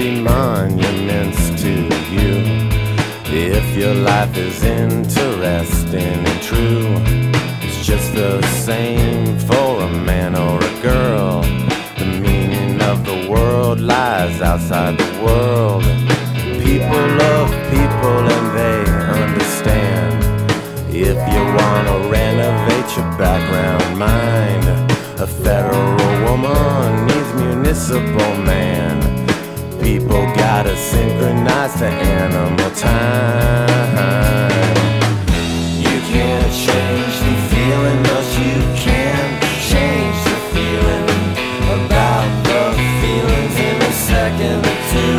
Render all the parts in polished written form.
be monuments to you. If your life is interesting and true, it's just the same for a man or a girl. The meaning of the world lies outside the world. People love people and they understand. If you wanna renovate your background mind, a federal woman needs municipal man. People gotta synchronize to animal time. You can't change the feeling, but you can change the feeling about the feelings in a second or two.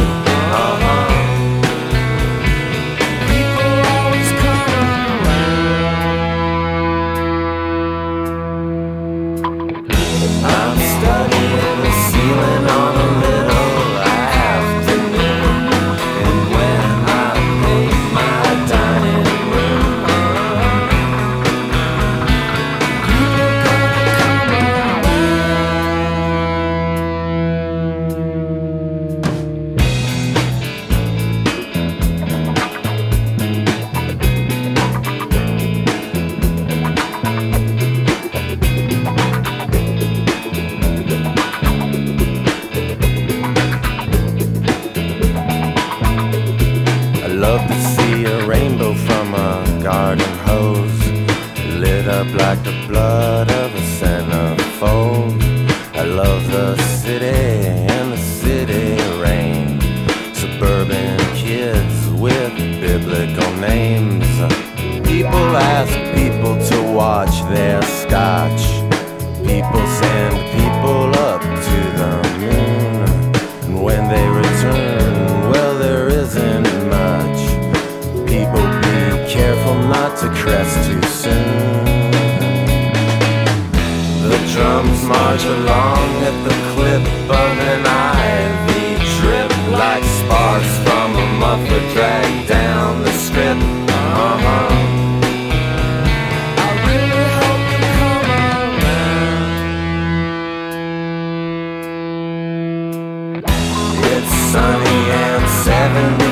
People always come around. I'm studying the ceiling on a little afternoon, and when I paint my dining room, people gonna come I love to see a rainbow from a garden hose, lit up like the blood of a centerfold. I love the city and the city rain, suburban kids with biblical names. People ask people to watch their scotch. People send people up to the moon, and when they return, well, there isn't much. People be careful not to crest too soon. The drums march along at the clip of an ivy drip, like sparks from a muffler dragged down the strip. I really hope you come around. It's sunny and 7